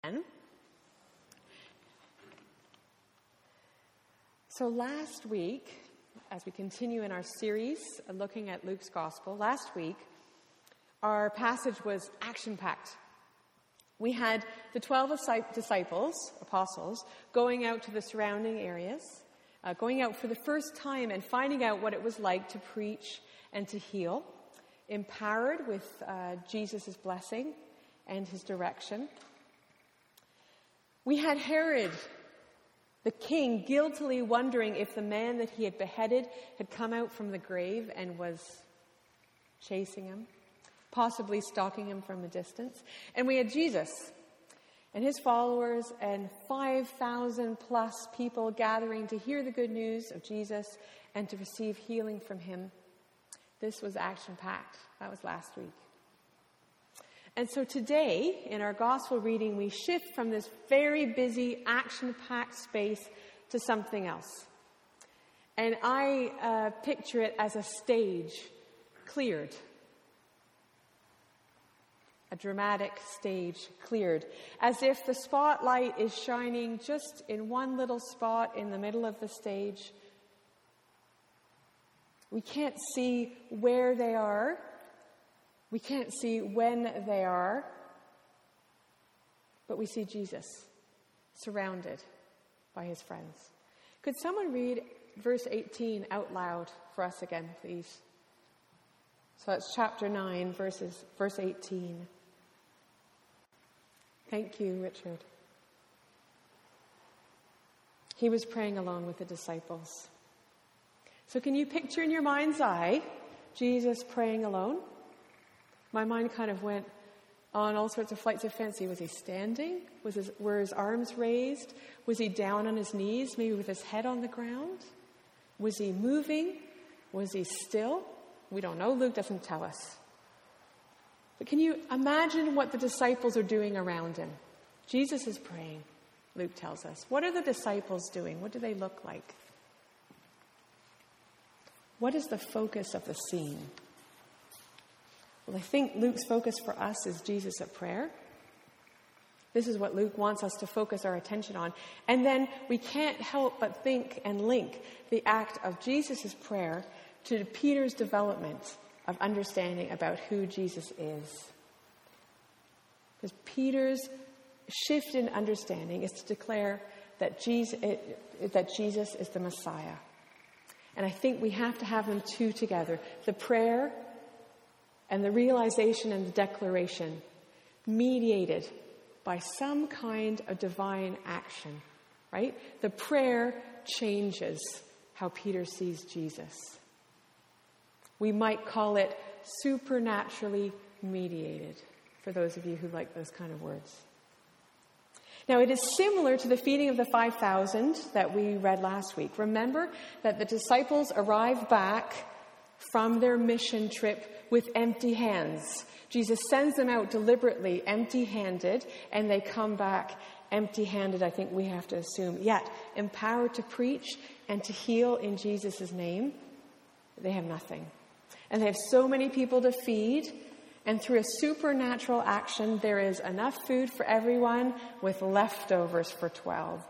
So last week, as we continue in our series looking at Luke's Gospel, last week our passage was action-packed. We had the 12 disciples, apostles, going out to the surrounding areas, going out for the first time and finding out what it was like to preach and to heal, empowered with Jesus' blessing and his direction. We had Herod, the king, guiltily wondering if the man that he had beheaded had come out from the grave and was chasing him, possibly stalking him from a distance. And we had Jesus and his followers and 5,000 plus people gathering to hear the good news of Jesus and to receive healing from him. This was action-packed. That was last week. And so today, in our gospel reading, we shift from this very busy, action-packed space to something else. And I picture it as a stage cleared. A dramatic stage cleared. As if the spotlight is shining just in one little spot in the middle of the stage. We can't see where they are. We can't see when they are, but we see Jesus surrounded by his friends. Could someone read verse 18 out loud for us again, please? So that's chapter 9, verse 18. Thank you, Richard. He was praying along with the disciples. So can you picture in your mind's eye Jesus praying alone? My mind kind of went on all sorts of flights of fancy. Was he standing? Were his arms raised? Was he down on his knees, maybe with his head on the ground? Was he moving? Was he still? We don't know. Luke doesn't tell us. But can you imagine what the disciples are doing around him? Jesus is praying, Luke tells us. What are the disciples doing? What do they look like? What is the focus of the scene? Well, I think Luke's focus for us is Jesus at prayer. This is what Luke wants us to focus our attention on. And then we can't help but think and link the act of Jesus' prayer to Peter's development of understanding about who Jesus is. Because Peter's shift in understanding is to declare that Jesus is the Messiah. And I think we have to have them two together. The prayer and the realization and the declaration mediated by some kind of divine action, right? The prayer changes how Peter sees Jesus. We might call it supernaturally mediated, for those of you who like those kind of words. Now, it is similar to the feeding of the 5,000 that we read last week. Remember that the disciples arrived back from their mission trip with empty hands. Jesus sends them out deliberately empty-handed, and they come back empty-handed, I think we have to assume, yet empowered to preach and to heal in Jesus' name. They have nothing. And they have so many people to feed, and through a supernatural action, there is enough food for everyone with leftovers for 12.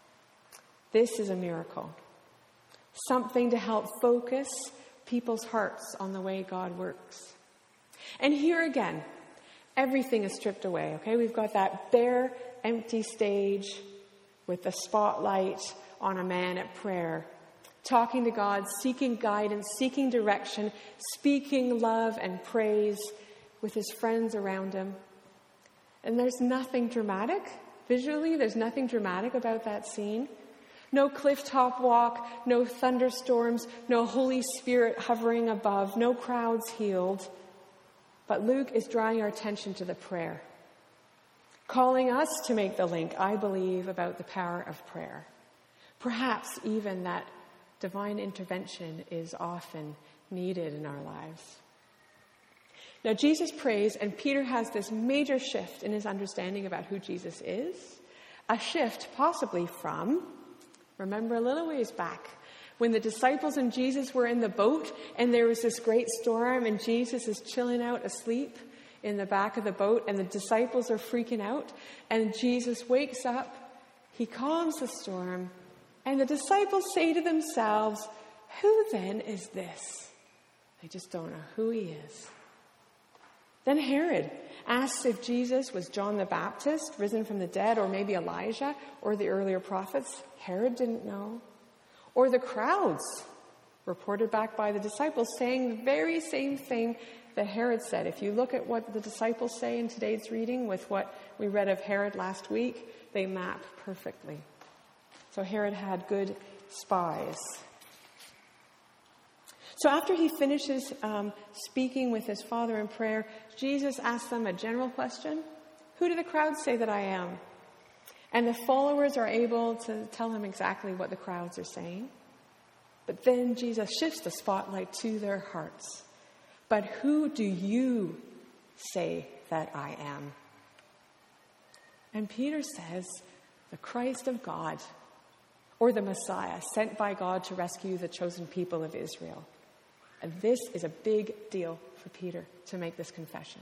This is a miracle. Something to help focus people's hearts on the way God works. And here again, everything is stripped away, okay? We've got that bare, empty stage with the spotlight on a man at prayer, talking to God, seeking guidance, seeking direction, speaking love and praise with his friends around him. And there's nothing dramatic. Visually, there's nothing dramatic about that scene. No cliff-top walk, no thunderstorms, no Holy Spirit hovering above, no crowds healed. But Luke is drawing our attention to the prayer, calling us to make the link, I believe, about the power of prayer. Perhaps even that divine intervention is often needed in our lives. Now, Jesus prays, and Peter has this major shift in his understanding about who Jesus is. A shift possibly from, remember a little ways back, when the disciples and Jesus were in the boat, and there was this great storm, and Jesus is chilling out asleep in the back of the boat, and the disciples are freaking out. And Jesus wakes up, he calms the storm, and the disciples say to themselves, "Who then is this?" They just don't know who he is. Then Herod asks if Jesus was John the Baptist, risen from the dead, or maybe Elijah, or the earlier prophets. Herod didn't know. Or the crowds, reported back by the disciples, saying the very same thing that Herod said. If you look at what the disciples say in today's reading with what we read of Herod last week, they map perfectly. So Herod had good spies. So after he finishes speaking with his Father in prayer, Jesus asks them a general question. Who do the crowds say that I am? And the followers are able to tell him exactly what the crowds are saying. But then Jesus shifts the spotlight to their hearts. But who do you say that I am? And Peter says, the Christ of God, or the Messiah, sent by God to rescue the chosen people of Israel. And this is a big deal for Peter to make this confession.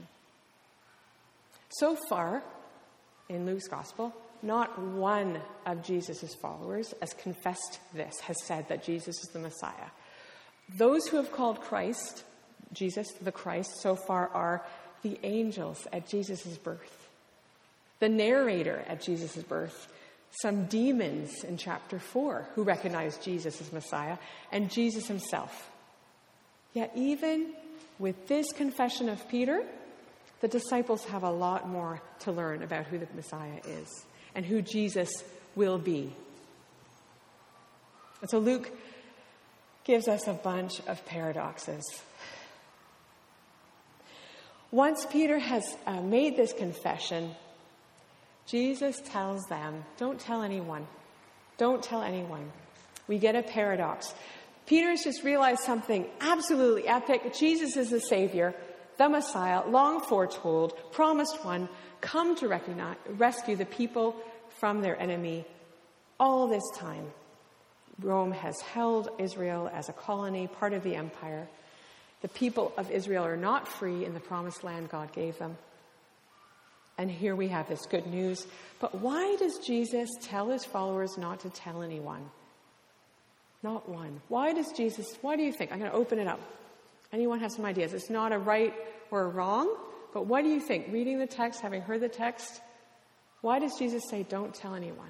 So far, in Luke's gospel, not one of Jesus' followers has confessed this, has said that Jesus is the Messiah. Those who have called Christ, Jesus the Christ, so far are the angels at Jesus' birth, the narrator at Jesus' birth, some demons in chapter 4 who recognize Jesus as Messiah, and Jesus himself. Yet even with this confession of Peter, the disciples have a lot more to learn about who the Messiah is and who Jesus will be. And so Luke gives us a bunch of paradoxes. Once Peter has made this confession, Jesus tells them, don't tell anyone. Don't tell anyone. We get a paradox. Peter's just realized something absolutely epic. Jesus is the Savior, the Messiah, long foretold, promised one, come to rescue the people from their enemy. All this time, Rome has held Israel as a colony, part of the empire. The people of Israel are not free in the promised land God gave them. And here we have this good news. But why does Jesus tell his followers not to tell anyone? Not one. Why do you think? I'm going to open it up. Anyone have some ideas? It's not a right or a wrong, but what do you think? Reading the text, having heard the text, why does Jesus say don't tell anyone?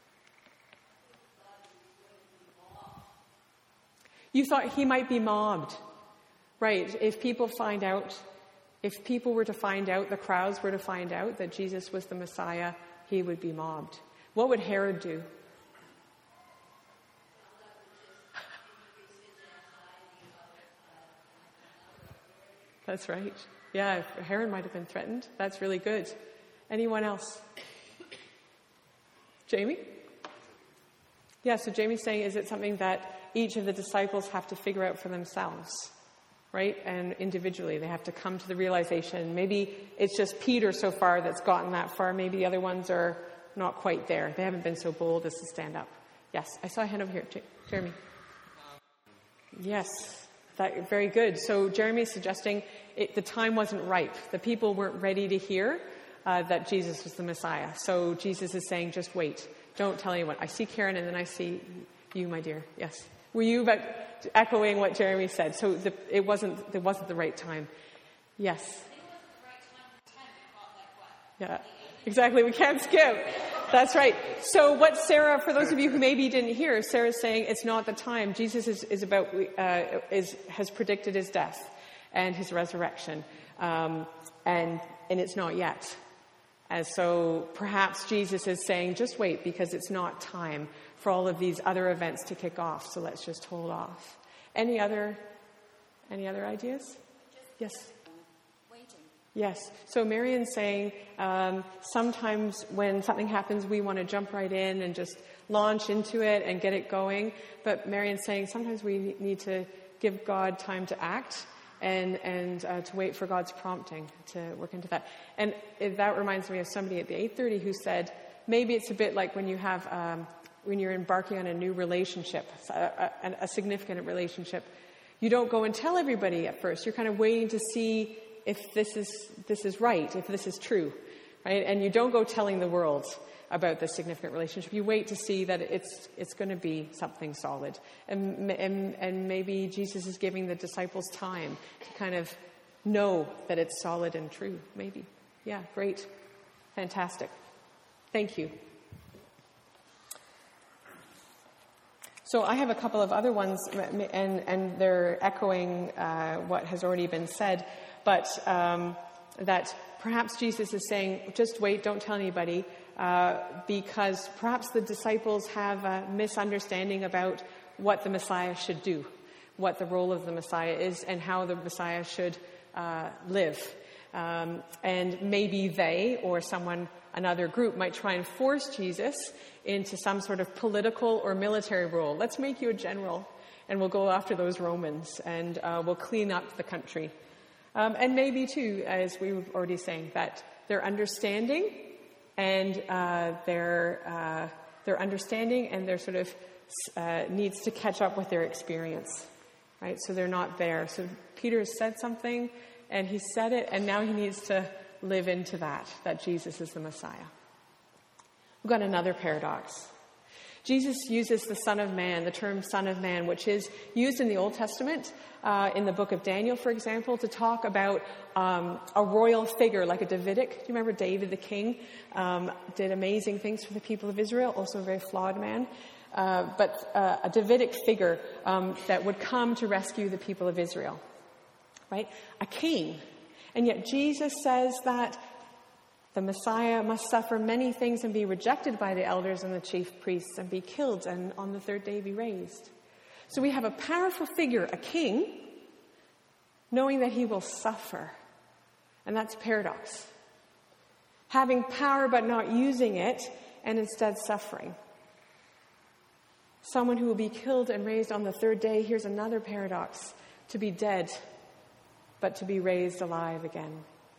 You thought he might be mobbed. Right. If people were to find out, the crowds were to find out that Jesus was the Messiah, he would be mobbed. What would Herod do? That's right. Yeah, Herod might have been threatened. That's really good. Anyone else? Jamie? Yeah, so Jamie's saying, is it something that each of the disciples have to figure out for themselves? Right? And individually, they have to come to the realization. Maybe it's just Peter so far that's gotten that far. Maybe the other ones are not quite there. They haven't been so bold as to stand up. Yes, I saw a hand over here. Jeremy. Yes, very good. So Jeremy is suggesting the time wasn't ripe. The people weren't ready to hear that Jesus was the Messiah. So Jesus is saying, just wait. Don't tell anyone. I see Karen and then I see you, my dear. Yes. Were you echoing what Jeremy said? So it wasn't the right time. Yes. I think it wasn't the right time for 10. We caught Yeah, exactly. We can't skip. That's right. So what Sarah, for those of you who maybe didn't hear, Sarah's saying it's not the time. Jesus has predicted his death and his resurrection, and it's not yet. And so perhaps Jesus is saying, just wait, because it's not time for all of these other events to kick off. So let's just hold off. Any other ideas? Yes. waiting. Yes. So Marion's saying sometimes when something happens, we want to jump right in and just launch into it and get it going. But Marion's saying sometimes we need to give God time to act and to wait for God's prompting to work into that. And that reminds me of somebody at the 8:30 who said maybe it's a bit like when you have when you're embarking on a new relationship, a significant relationship. You don't go and tell everybody at first. You're kind of waiting to see if this is right, if this is true, right? And you don't go telling the world about the significant relationship. You wait to see that it's going to be something solid. And maybe Jesus is giving the disciples time to kind of know that it's solid and true, maybe. Yeah, great. Fantastic. Thank you. So I have a couple of other ones, and they're echoing what has already been said, but that perhaps Jesus is saying, just wait, don't tell anybody, because perhaps the disciples have a misunderstanding about what the Messiah should do, what the role of the Messiah is, and how the Messiah should live. And maybe they or another group might try and force Jesus into some sort of political or military role. Let's make you a general, and we'll go after those Romans, and we'll clean up the country. And maybe, too, as we were already saying, that their understanding and their sort of needs to catch up with their experience, right? So they're not there. So Peter has said something, and he said it, and now he needs to live into that Jesus is the Messiah. We've got another paradox. Jesus uses the Son of Man, the term Son of Man, which is used in the Old Testament, in the book of Daniel, for example, to talk about a royal figure like a Davidic. Do you remember David the king? Did amazing things for the people of Israel, also a very flawed man. But a Davidic figure that would come to rescue the people of Israel, right? A king. And yet Jesus says that the Messiah must suffer many things and be rejected by the elders and the chief priests and be killed and on the third day be raised. So we have a powerful figure, a king, knowing that he will suffer. And that's a paradox. Having power but not using it and instead suffering. Someone who will be killed and raised on the third day. Here's another paradox. To be dead but to be raised alive again.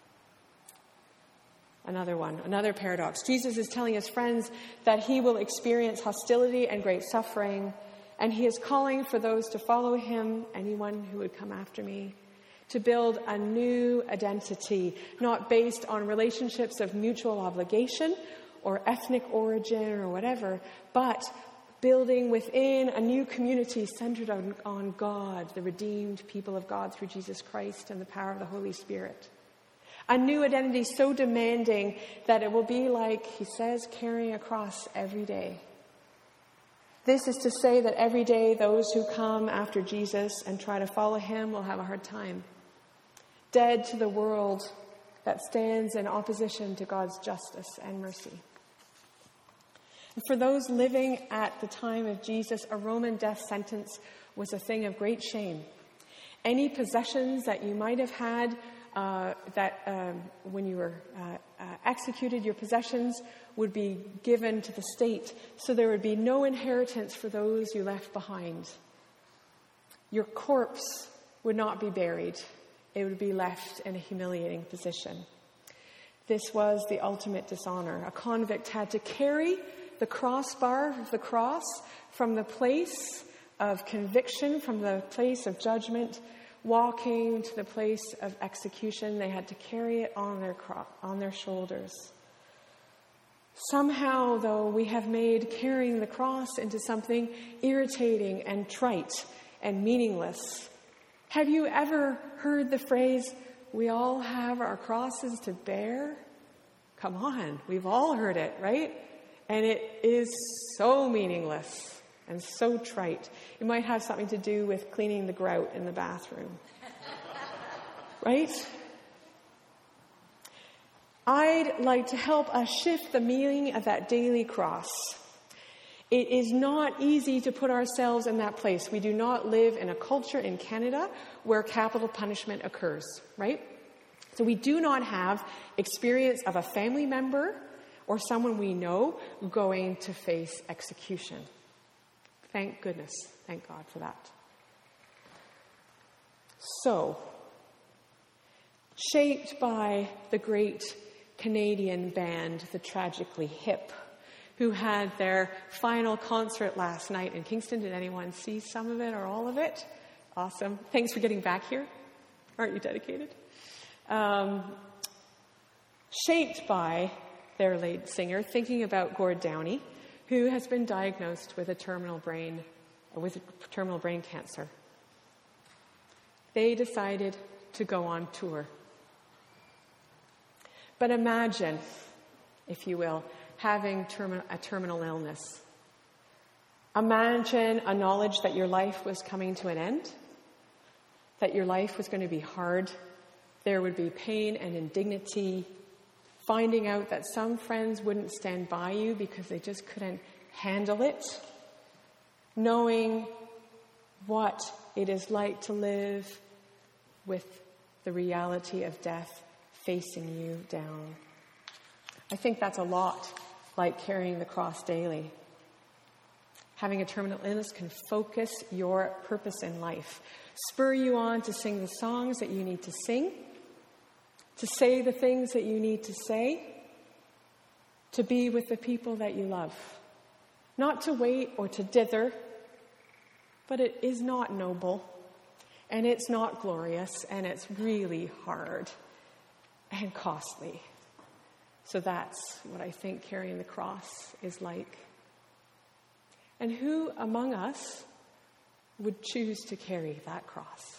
Another paradox. Jesus is telling his friends that he will experience hostility and great suffering, and he is calling for those to follow him, anyone who would come after me, to build a new identity, not based on relationships of mutual obligation or ethnic origin or whatever, but building within a new community centered on God, the redeemed people of God through Jesus Christ and the power of the Holy Spirit. A new identity so demanding that it will be like, he says, carrying a cross every day. This is to say that every day those who come after Jesus and try to follow him will have a hard time. Dead to the world that stands in opposition to God's justice and mercy. And for those living at the time of Jesus, a Roman death sentence was a thing of great shame. Any possessions that you might have had when you were executed, your possessions would be given to the state, so there would be no inheritance for those you left behind. Your corpse would not be buried. It would be left in a humiliating position. This was the ultimate dishonor. A convict had to carry the crossbar of the cross from the place of conviction, from the place of judgment, walking to the place of execution. They had to carry it on their shoulders. Somehow, though, we have made carrying the cross into something irritating and trite and meaningless. Have you ever heard the phrase, "We all have our crosses to bear"? Come on, we've all heard it, right? And it is so meaningless and so trite. It might have something to do with cleaning the grout in the bathroom. Right? I'd like to help us shift the meaning of that daily cross. It is not easy to put ourselves in that place. We do not live in a culture in Canada where capital punishment occurs, right? So we do not have experience of a family member or someone we know going to face execution. Thank goodness. Thank God for that. So, shaped by the great Canadian band, the Tragically Hip, who had their final concert last night in Kingston. Did anyone see some of it or all of it? Awesome. Thanks for getting back here. Aren't you dedicated? shaped by their lead singer, thinking about Gord Downie, who has been diagnosed with terminal brain cancer. They decided to go on tour. But imagine, if you will, having a terminal illness. Imagine a knowledge that your life was coming to an end, that your life was going to be hard. There would be pain and indignity, finding out that some friends wouldn't stand by you because they just couldn't handle it, knowing what it is like to live with the reality of death facing you down. I think that's a lot like carrying the cross daily. Having a terminal illness can focus your purpose in life, spur you on to sing the songs that you need to sing, to say the things that you need to say, to be with the people that you love. Not to wait or to dither, but it is not noble, and it's not glorious, and it's really hard and costly. So that's what I think carrying the cross is like. And who among us would choose to carry that cross?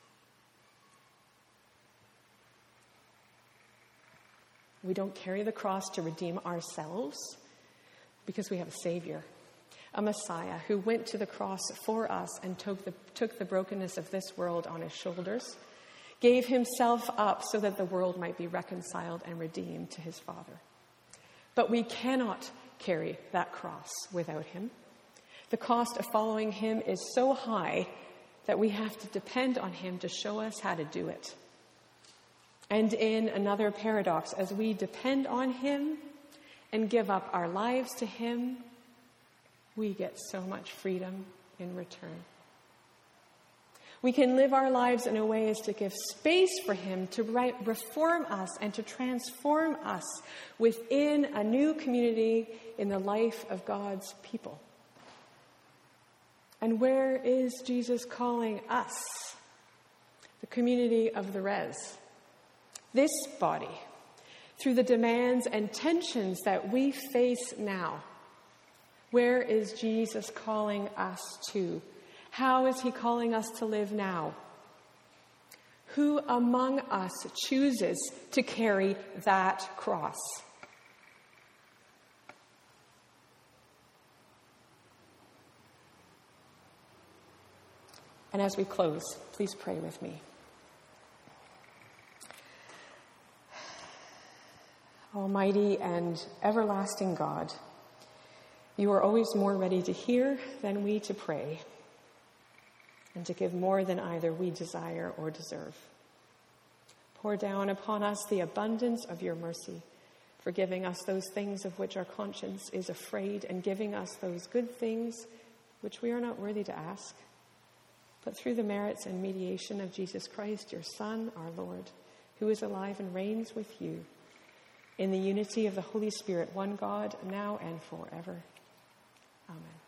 We don't carry the cross to redeem ourselves because we have a Savior, a Messiah who went to the cross for us and took the brokenness of this world on his shoulders, gave himself up so that the world might be reconciled and redeemed to his Father. But we cannot carry that cross without him. The cost of following him is so high that we have to depend on him to show us how to do it. And in another paradox, as we depend on him and give up our lives to him, we get so much freedom in return. We can live our lives in a way as to give space for him to reform us and to transform us within a new community in the life of God's people. And where is Jesus calling us? The community of the res. This body, through the demands and tensions that we face now. Where is Jesus calling us to? How is he calling us to live now? Who among us chooses to carry that cross? And as we close, please pray with me. Almighty and everlasting God, you are always more ready to hear than we to pray, and to give more than either we desire or deserve. Pour down upon us the abundance of your mercy, forgiving us those things of which our conscience is afraid, and giving us those good things which we are not worthy to ask. But through the merits and mediation of Jesus Christ, your Son, our Lord, who is alive and reigns with you, in the unity of the Holy Spirit, one God, now and forever. Amen.